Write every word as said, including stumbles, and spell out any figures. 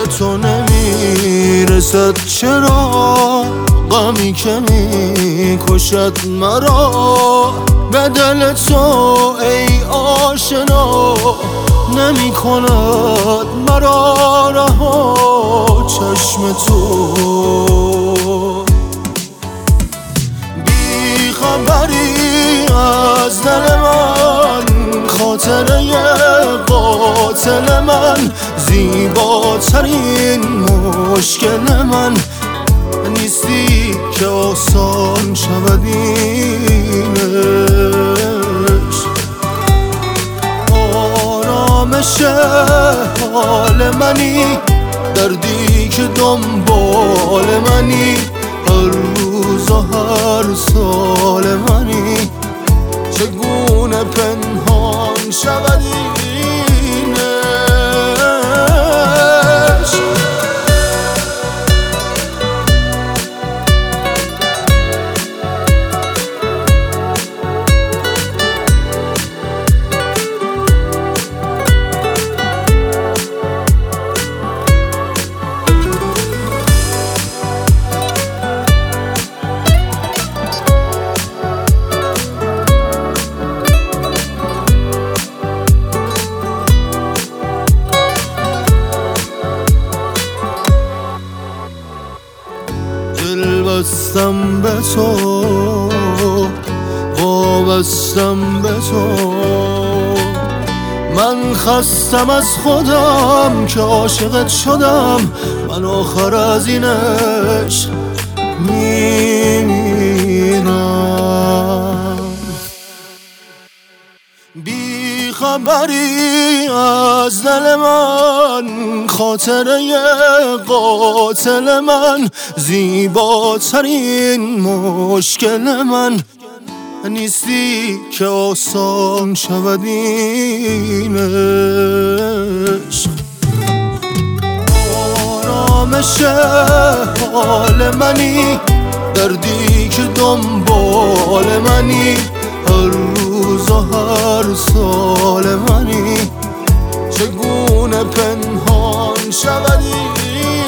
تو نمیرسد، چرا غمی که میکشد مرا به دل تو ای آشنا نمی کند مرا رها چشم تو. بی خبری از دل من، خاطره قاتل من، زیباترین مشکل من نیستی که آسان شود اینش. آرامش حال منی، دردی که دنبال منی، هر روز و هر سال منی، چگونه پنهان شود اینش. دل بستم به تو، وابستم به تو، من خستم از خودم که عاشقت شدم، من آخر از این عشق میمیرم. بی خبری از دل من، خاطره قاتل من، زیباترین مشکل من نیستی که آسان شود این عشق. آرامش حال منی، دردی که دنبال منی، هر روز و هر سال منی، چگونه پنهان شود این